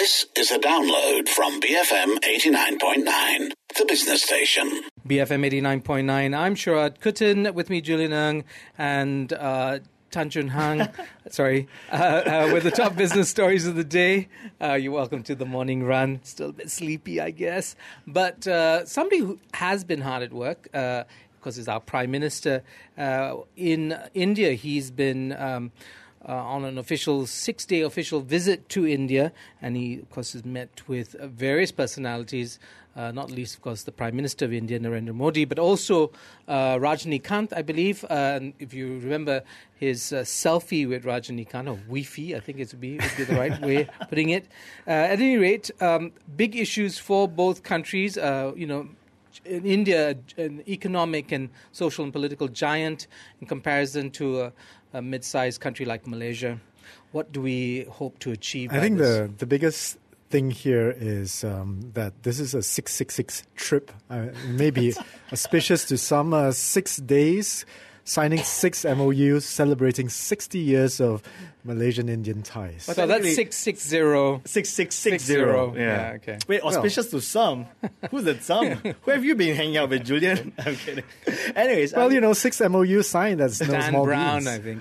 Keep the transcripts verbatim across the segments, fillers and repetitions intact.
This is a download from B F M eighty-nine point nine, the business station. B F M eighty-nine point nine. I'm Sharad Kuttan, with me Julian Ng and uh, Tan Chun Hang. Sorry, uh, uh, with the top business stories of the day. Uh, you're welcome to the morning run. Still a bit sleepy, I guess. But uh, somebody who has been hard at work, uh, because he's our Prime Minister, uh, in India, he's been... Um, Uh, on an official six-day official visit to India, and he, of course, has met with uh, various personalities, uh, not least, of course, the Prime Minister of India, Narendra Modi, but also uh, Rajinikanth, I believe. Uh, and if you remember his uh, selfie with Rajinikanth, or Wi-Fi, I think it would be, would be the right way of putting it. Uh, at any rate, um, big issues for both countries, uh, you know, in India, an economic and social and political giant in comparison to a, a mid-sized country like Malaysia. What do we hope to achieve? I think this? the the biggest thing here is um, that this is a six six six trip. Uh, maybe auspicious to some. Uh, six days, signing six M O Us, celebrating sixty years of Malaysian-Indian ties. So that's six six zero. Six six six zero. Yeah. yeah, okay. Wait, auspicious well. to some? Who's that some? Who have you been hanging out with, Julian? I'm kidding. Anyways. Well, um, you know, six M O Us signed, that's no Dan small Brown, beans. I think.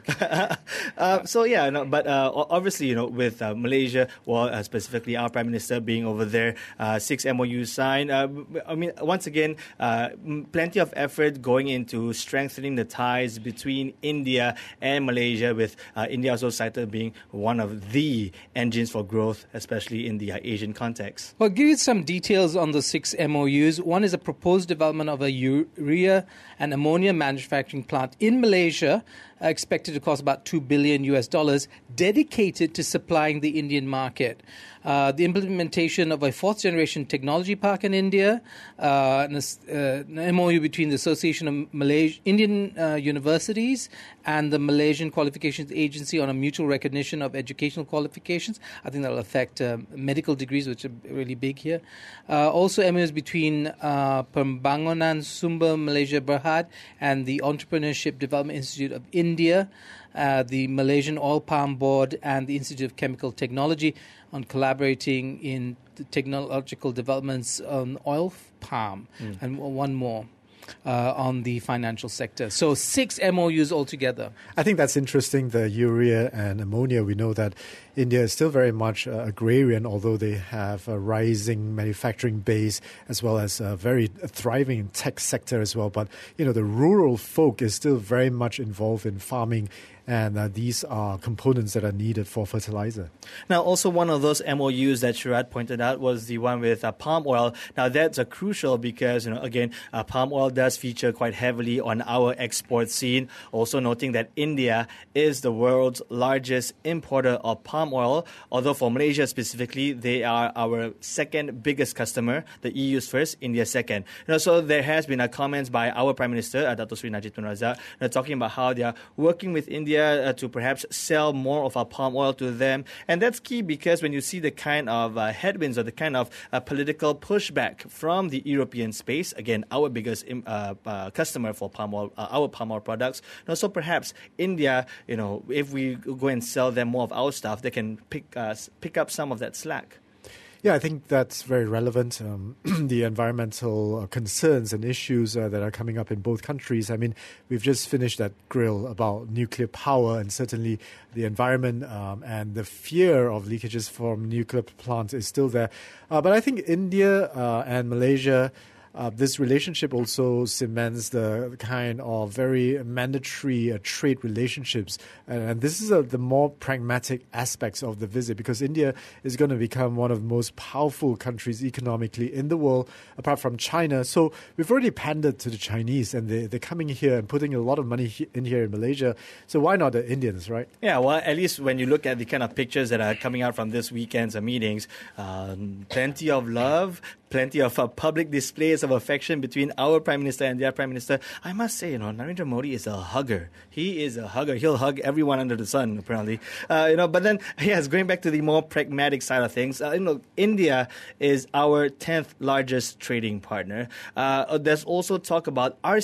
uh, so, yeah, no, but uh, obviously, you know, with uh, Malaysia, well, uh, specifically our Prime Minister being over there, uh, six M O Us signed. Uh, I mean, once again, uh, plenty of effort going into strengthening the ties between India and Malaysia, with uh, India also cited being one of the engines for growth, especially in the uh, Asian context. Well, I'll give you some details on the six M O Us. One is a proposed development of a urea and ammonia manufacturing plant in Malaysia, uh, expected to cost about two billion U S dollars, dedicated to supplying the Indian market. Uh, the implementation of a fourth-generation technology park in India, uh, an, uh, an M O U between the Association of Malaysia, Indian uh, Universities and the Malaysian Qualifications Agency on a mutual recognition of educational qualifications. I think that will affect uh, medical degrees, which are really big here. Uh, also, M O Us between uh, Pembangunan Sumber Malaysia Berhad and the Entrepreneurship Development Institute of India, uh, the Malaysian Oil Palm Board, and the Institute of Chemical Technology on collaborating in the technological developments on oil palm, mm. and one more uh, on the financial sector. So six M O Us altogether. I think that's interesting, the urea and ammonia. We know that India is still very much uh, agrarian, although they have a rising manufacturing base as well as a very thriving tech sector as well. But, you know, the rural folk is still very much involved in farming, and uh, these are components that are needed for fertilizer. Now, also one of those M O Us that Sharad pointed out was the one with uh, palm oil. Now, that's uh, crucial because, you know, again, uh, palm oil does feature quite heavily on our export scene. Also noting that India is the world's largest importer of palm oil, although for Malaysia specifically, they are our second biggest customer. The E U's first, India second. You know, so there has been a comments by our Prime Minister, uh, Dato Sri Najib Tun Razak, you know, talking about how they are working with India Uh, to perhaps sell more of our palm oil to them. And that's key because when you see the kind of uh, headwinds or the kind of uh, political pushback from the European space, again, our biggest uh, uh, customer for palm oil, uh, our palm oil products, you know, so perhaps India, you know, if we go and sell them more of our stuff, they can pick, uh, pick up some of that slack. Yeah, I think that's very relevant. Um, the environmental uh, concerns and issues uh, that are coming up in both countries. I mean, we've just finished that grill about nuclear power, and certainly the environment um, and the fear of leakages from nuclear plants is still there. Uh, but I think India uh, and Malaysia, Uh, this relationship also cements the kind of very mandatory uh, trade relationships. And, and this is uh, the more pragmatic aspects of the visit, because India is going to become one of the most powerful countries economically in the world, apart from China. So we've already pandered to the Chinese, and they, they're coming here and putting a lot of money he- in here in Malaysia. So why not the Indians, right? Yeah, well, at least when you look at the kind of pictures that are coming out from this weekend's uh, meetings, um, plenty of love, plenty of uh, public displays of affection between our Prime Minister and their Prime Minister. I must say, you know, Narendra Modi is a hugger. He is a hugger. He'll hug everyone under the sun, apparently. Uh, you know, but then, yes, going back to the more pragmatic side of things, uh, you know, India is our tenth largest trading partner. Uh, there's also talk about R C E P.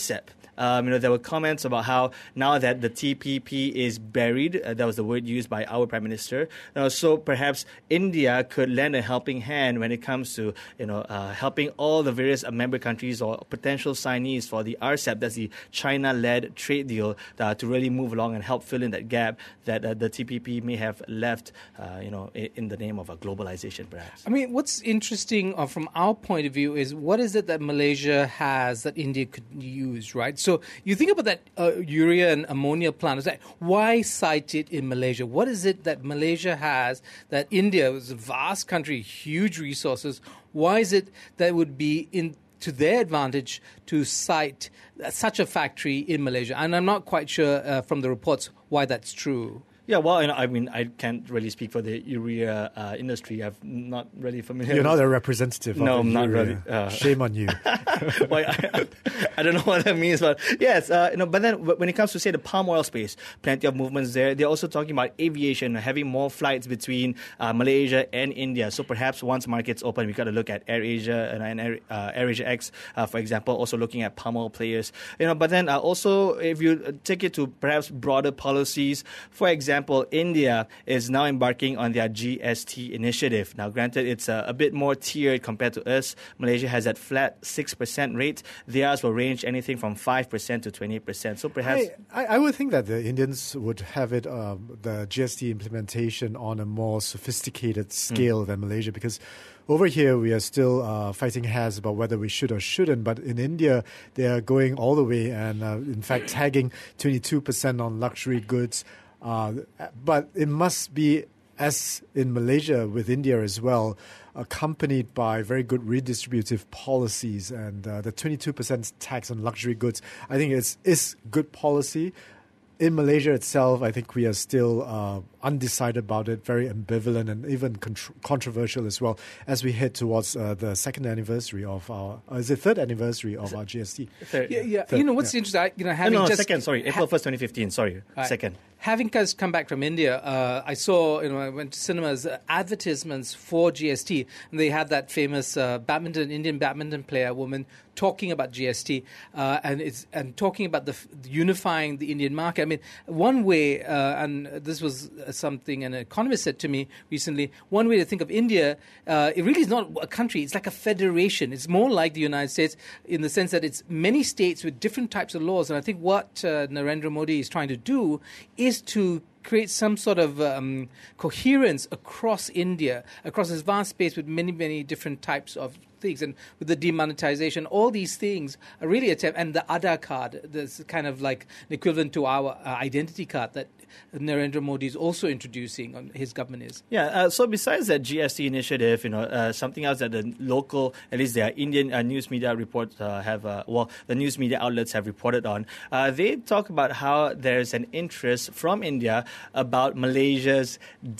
um, you know, there were comments about how now that the T P P is buried, uh, that was the word used by our Prime Minister, uh, so perhaps India could lend a helping hand when it comes to, you know, uh, helping all the various uh, member countries or potential signees for the R C E P, that's the China-led trade deal, uh, to really move along and help fill in that gap that uh, the T P P may have left, uh, you know, in, in the name of a globalization, perhaps. I mean, what's interesting uh, from our point of view is what is it that Malaysia has that India could use, right? So you think about that uh, urea and ammonia plant. It's like, why site it in Malaysia? What is it that Malaysia has that India is a vast country, huge resources? Why is it that would be in to their advantage to site such a factory in Malaysia? And I'm not quite sure uh, from the reports why that's true. Yeah, well, you know, I mean, I can't really speak for the urea uh, industry. I'm not really familiar. You're with not a representative No, of the I'm not urea. really, uh, Shame on you. well, I, I don't know what that means, but yes, uh, you know. But then, when it comes to say the palm oil space, plenty of movements there. They're also talking about aviation, having more flights between uh, Malaysia and India. So perhaps once markets open, we got to look at AirAsia and, and Air, uh, AirAsia X, uh, for example. Also looking at palm oil players, you know. But then uh, also, if you take it to perhaps broader policies, for example, India is now embarking on their G S T initiative. Now, granted, it's a, a bit more tiered compared to us. Malaysia has that flat six percent rate. Theirs will range anything from five percent to twenty percent. So perhaps... I, I would think that the Indians would have it, um, the G S T implementation on a more sophisticated scale mm. than Malaysia, because over here we are still uh, fighting hairs about whether we should or shouldn't. But in India, they are going all the way and, uh, in fact, tagging twenty-two percent on luxury goods. Uh, but it must be, as in Malaysia with India as well, accompanied by very good redistributive policies. And uh, the twenty-two percent tax on luxury goods, I think it's is good policy. In Malaysia itself, I think we are still uh, undecided about it, very ambivalent and even contr- controversial as well as we head towards uh, the second anniversary of our, uh, is it third anniversary of our G S T? Third. Yeah, yeah. Third, you know what's yeah. interesting? I, you know, having no, no, just second. Sorry, April first, twenty fifteen. Sorry, Right. second. Having just come back from India, uh, I saw, you know, I went to cinemas, uh, advertisements for G S T, and they had that famous uh, badminton, Indian badminton player woman talking about G S T, uh, and it's and talking about the f- unifying the Indian market. I mean, one way, uh, and this was something an economist said to me recently, one way to think of India, uh, it really is not a country, it's like a federation. It's more like the United States in the sense that it's many states with different types of laws, and I think what uh, Narendra Modi is trying to do is to create some sort of um, coherence across India, across this vast space with many, many different types of things. And with the demonetization, all these things are really attempt, and the Aadhaar card, that's kind of like an equivalent to our uh, identity card that Narendra Modi is also introducing, on his government is. Yeah, uh, so besides that G S T initiative, you know, uh, something else that the local, at least their Indian uh, news media reports uh, have, uh, well, the news media outlets have reported on, uh, they talk about how there's an interest from India about Malaysia's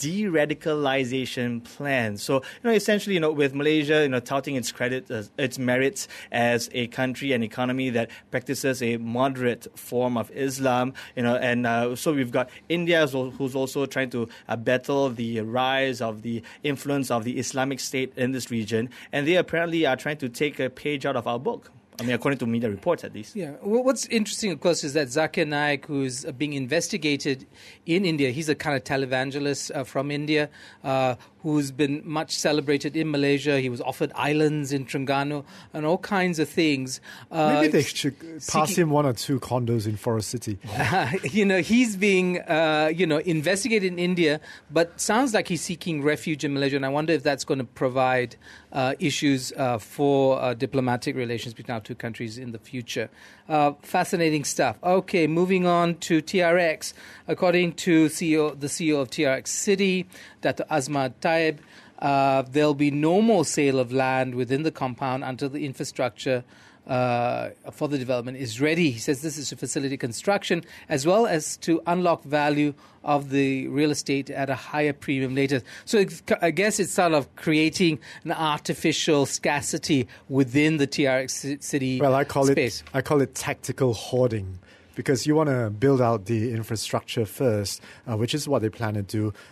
de-radicalization plan. So, you know, essentially, you know, with Malaysia, you know, touting its credit, uh, its merits as a country and economy that practices a moderate form of Islam, you know, and uh, so we've got India, who's also trying to uh, battle the rise of the influence of the Islamic State in this region, and they apparently are trying to take a page out of our book. I mean, according to media reports, at least. Yeah. Well, what's interesting, of course, is that Zakir Naik, who's uh, being investigated in India, he's a kind of televangelist uh, from India, uh, who's been much celebrated in Malaysia. He was offered islands in Terengganu and all kinds of things. Uh, Maybe they should pass seeking, him one or two condos in Forest City. Uh, you know, he's being, uh, you know, investigated in India, but sounds like he's seeking refuge in Malaysia. And I wonder if that's going to provide uh, issues uh, for uh, diplomatic relations between our two countries in the future. Uh, fascinating stuff. Okay, moving on to T R X. According to C E O, the C E O of T R X City, Dato Azmar Taib, uh, there'll be no more sale of land within the compound until the infrastructure uh, for the development is ready. He says this is to facilitate construction as well as to unlock value of the real estate at a higher premium later. So it's, I guess it's sort of creating an artificial scarcity within the T R X City Well, I call space. it I call it tactical hoarding, because you want to build out the infrastructure first, uh, which is what they plan to do.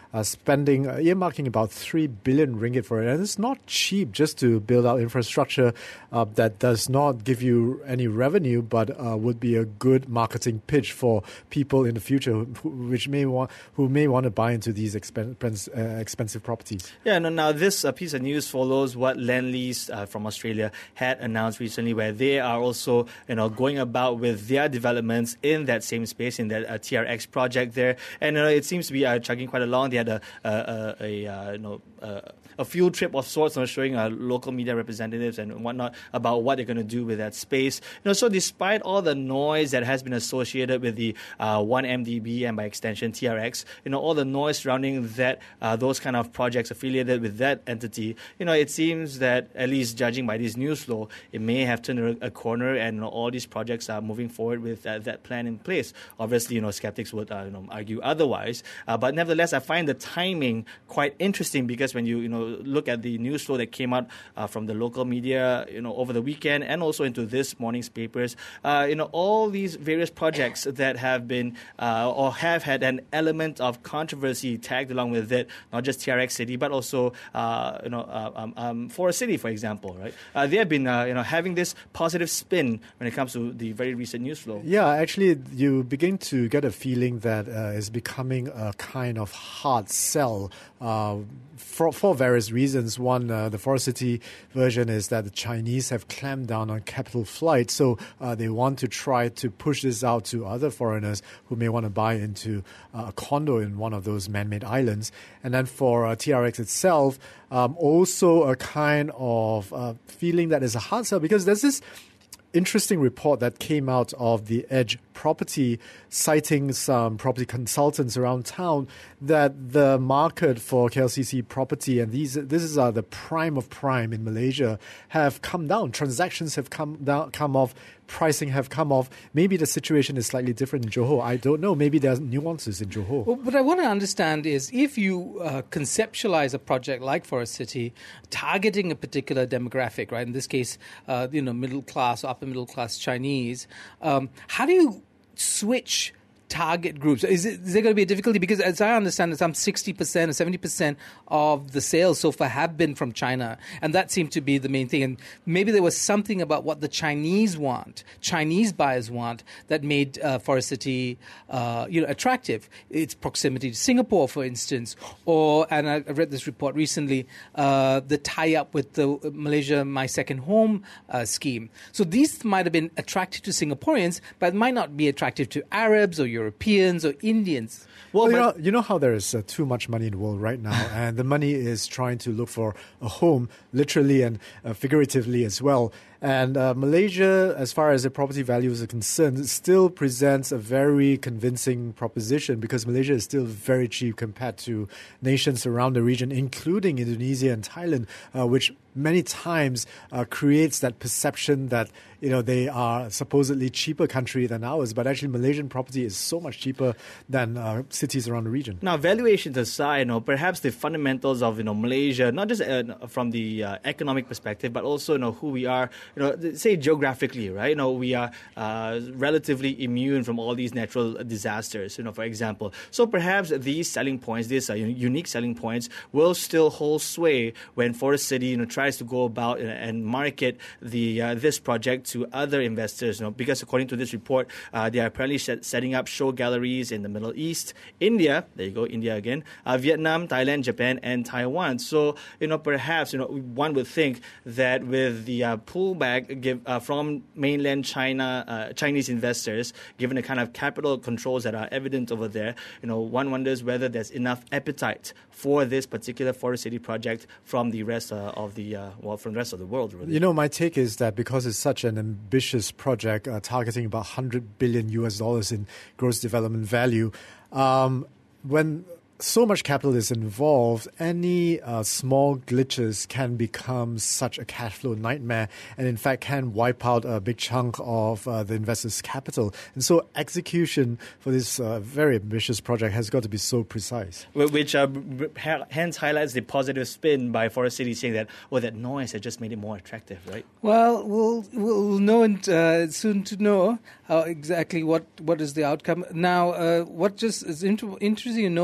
uh, spending, uh, earmarking about three billion ringgit for it. And it's not cheap just to build out infrastructure uh, that does not give you any revenue, but uh, would be a good marketing pitch for people in the future who, which may want, who may want to buy into these expense, uh, expensive properties. Yeah, no, now this uh, piece of news follows what Lendlease uh, from Australia had announced recently, where they are also, you know, going about with their developments in that same space, in that uh, T R X project there, and uh, it seems to be uh, chugging quite along. They had a, a, a, a uh, you know. Uh, a field trip of sorts, you know, showing uh, local media representatives and whatnot about what they're going to do with that space. You know, so despite all the noise that has been associated with the uh, one M D B and by extension T R X, you know, all the noise surrounding that, uh, those kind of projects affiliated with that entity, you know, it seems that, at least judging by this news flow, it may have turned a, a corner, and you know, all these projects are moving forward with uh, that plan in place. Obviously, you know, skeptics would uh, you know, argue otherwise, uh, but nevertheless, I find the timing quite interesting, because when you you know look at the news flow that came out uh, from the local media, you know, over the weekend and also into this morning's papers, uh, you know, all these various projects that have been uh, or have had an element of controversy tagged along with it, not just T R X City, but also, uh, you know, uh, um, um, Forest City, for example, right? Uh, they have been, uh, you know, having this positive spin when it comes to the very recent news flow. Yeah, actually, you begin to get a feeling that uh, it's becoming a kind of hard sell uh, for, for various reasons. One, uh, the Forest City version is that the Chinese have clamped down on capital flight, so uh, they want to try to push this out to other foreigners who may want to buy into uh, a condo in one of those man-made islands. And then for uh, T R X itself, um, also a kind of uh, feeling that is a hard sell, because there's this interesting report that came out of the Edge Property, citing some property consultants around town, that the market for K L C C property, and these this is uh, the prime of prime in Malaysia, have come down. Transactions have come down, come off. Pricing have come off. Maybe the situation is slightly different in Johor. I don't know. Maybe there's nuances in Johor. Well, what I want to understand is, if you uh, conceptualize a project like Forest City, targeting a particular demographic, right? In this case, uh, you know, middle class, upper middle class Chinese. Um, how do you switch target groups? Is, it, is there going to be a difficulty? Because as I understand it, some sixty percent or seventy percent of the sales so far have been from China. And that seemed to be the main thing. And maybe there was something about what the Chinese want, Chinese buyers want, that made uh, Forest City uh, you know, attractive. Its proximity to Singapore, for instance, or, and I read this report recently, uh, the tie-up with the Malaysia My Second Home uh, scheme. So these might have been attractive to Singaporeans, but might not be attractive to Arabs or Europeans or Indians. Well, well you, know, you know how there is uh, too much money in the world right now, and the money is trying to look for a home, literally and uh, figuratively as well. And uh, Malaysia, as far as the property values are concerned, still presents a very convincing proposition, because Malaysia is still very cheap compared to nations around the region, including Indonesia and Thailand, uh, which many times uh, creates that perception that, you know, they are supposedly cheaper country than ours, but actually Malaysian property is so much cheaper than uh, cities around the region. Now, valuations aside, you know, perhaps the fundamentals of, you know, Malaysia, not just uh, from the uh, economic perspective, but also, you know, who we are, you know, say geographically, right? You know, we are uh, relatively immune from all these natural disasters, you know, for example. So perhaps these selling points, these uh, unique selling points, will still hold sway when Forest City, you know, tries to go about and market the uh, this project to other investors, you know, because according to this report, uh, they are apparently set, setting up show galleries in the Middle East, India, there you go, India again, uh, Vietnam, Thailand, Japan, and Taiwan. So, you know, perhaps, you know, one would think that with the uh, pullback give, uh, from mainland China, uh, Chinese investors, given the kind of capital controls that are evident over there, you know, one wonders whether there's enough appetite for this particular Forest City project from the rest uh, of the uh, well, from the rest of the world, really. You know, my take is that because it's such an ambitious project, uh, targeting about one hundred billion U S dollars in gross development value, um, when so much capital is involved, any uh, small glitches can become such a cash flow nightmare, and in fact can wipe out a big chunk of uh, the investors' capital. And so execution for this uh, very ambitious project has got to be so precise. Which uh, hence highlights the positive spin by Forest City, saying that, oh, that noise has just made it more attractive, right? Well, we'll we'll know and, uh, soon to know uh, exactly what, what is the outcome. Now, uh, what just is inter- interesting to note that is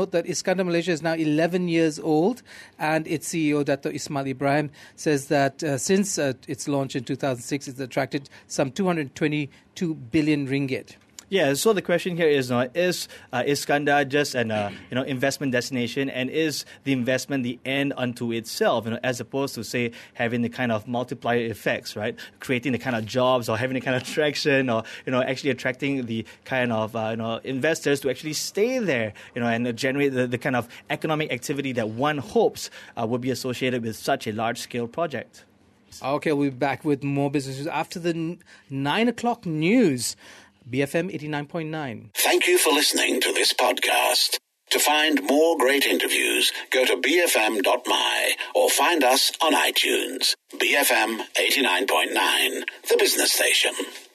Iskandar Malaysia is now eleven years old, and its C E O, Dato' Ismail Ibrahim, says that uh, since uh, its launch in two thousand six, it's attracted some two hundred twenty-two billion ringgit. Yeah, so the question here is, uh, is uh, Iskandar just an uh, you know investment destination, and is the investment the end unto itself, you know, as opposed to, say, having the kind of multiplier effects, right? Creating the kind of jobs, or having the kind of traction, or you know actually attracting the kind of uh, you know investors to actually stay there, you know, and generate the, the kind of economic activity that one hopes uh, would be associated with such a large-scale project. Okay, we'll be back with more businesses after the n- nine o'clock news. B F M eighty-nine point nine. Thank you for listening to this podcast. To find more great interviews, go to b f m dot m y or find us on iTunes. B F M eighty-nine point nine, the business station.